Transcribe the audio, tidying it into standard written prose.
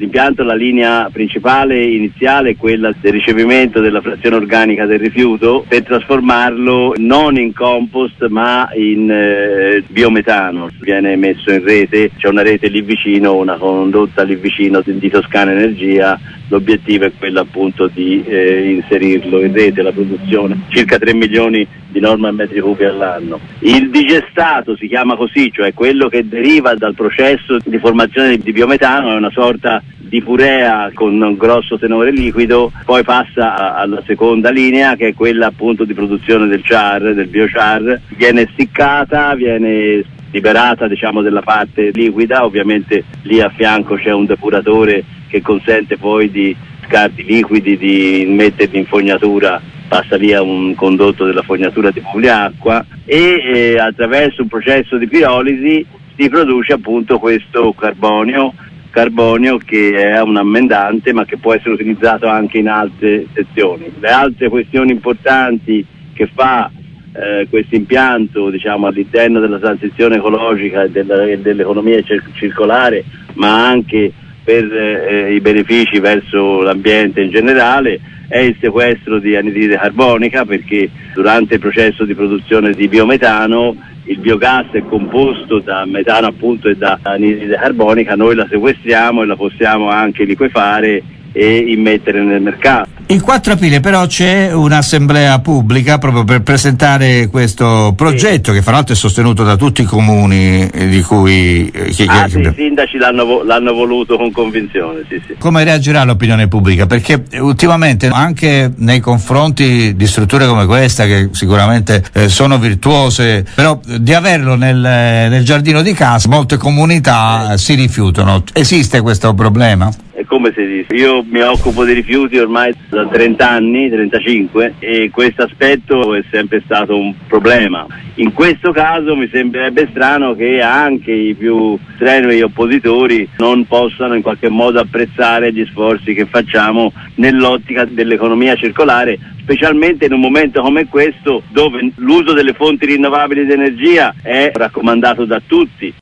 L'impianto, la linea principale iniziale è quella del ricevimento della frazione organica del rifiuto per trasformarlo non in compost ma in biometano. Viene messo in rete, c'è una rete lì vicino, una condotta lì vicino di Toscana Energia. L'obiettivo è quello appunto di inserirlo in rete, la produzione, circa 3 milioni di normal metri cubi all'anno. Il digestato si chiama così, cioè quello che deriva dal processo di formazione di biometano, è una sorta di purea con un grosso tenore liquido, poi passa alla seconda linea che è quella appunto di produzione del char, del biochar, viene essiccata, viene liberata diciamo della parte liquida, ovviamente lì a fianco c'è un depuratore che consente poi di scarti liquidi di metterli in fognatura, passa via un condotto della fognatura di puliacqua e attraverso un processo di pirolisi si produce appunto questo carbonio che è un ammendante ma che può essere utilizzato anche in altre sezioni. Le altre questioni importanti che fa questo impianto diciamo all'interno della transizione ecologica e dell'economia circolare, ma anche per i benefici verso l'ambiente in generale, è il sequestro di anidride carbonica, perché durante il processo di produzione di biometano il biogas è composto da metano appunto e da anidride carbonica, noi la sequestriamo e la possiamo anche liquefare e immettere nel mercato. Il 4 aprile però c'è un'assemblea pubblica proprio per presentare questo progetto, sì, che fra l'altro è sostenuto da tutti i comuni di cui i sindaci l'hanno voluto con convinzione, sì. Come reagirà l'opinione pubblica? Perché ultimamente anche nei confronti di strutture come questa, che sicuramente sono virtuose, però di averlo nel giardino di casa molte comunità si rifiutano. Esiste questo problema? È come si dice, io mi occupo di rifiuti ormai da 30 anni, 35, e questo aspetto è sempre stato un problema. In questo caso mi sembrerebbe strano che anche i più strenui oppositori non possano in qualche modo apprezzare gli sforzi che facciamo nell'ottica dell'economia circolare, specialmente in un momento come questo dove l'uso delle fonti rinnovabili di energia è raccomandato da tutti.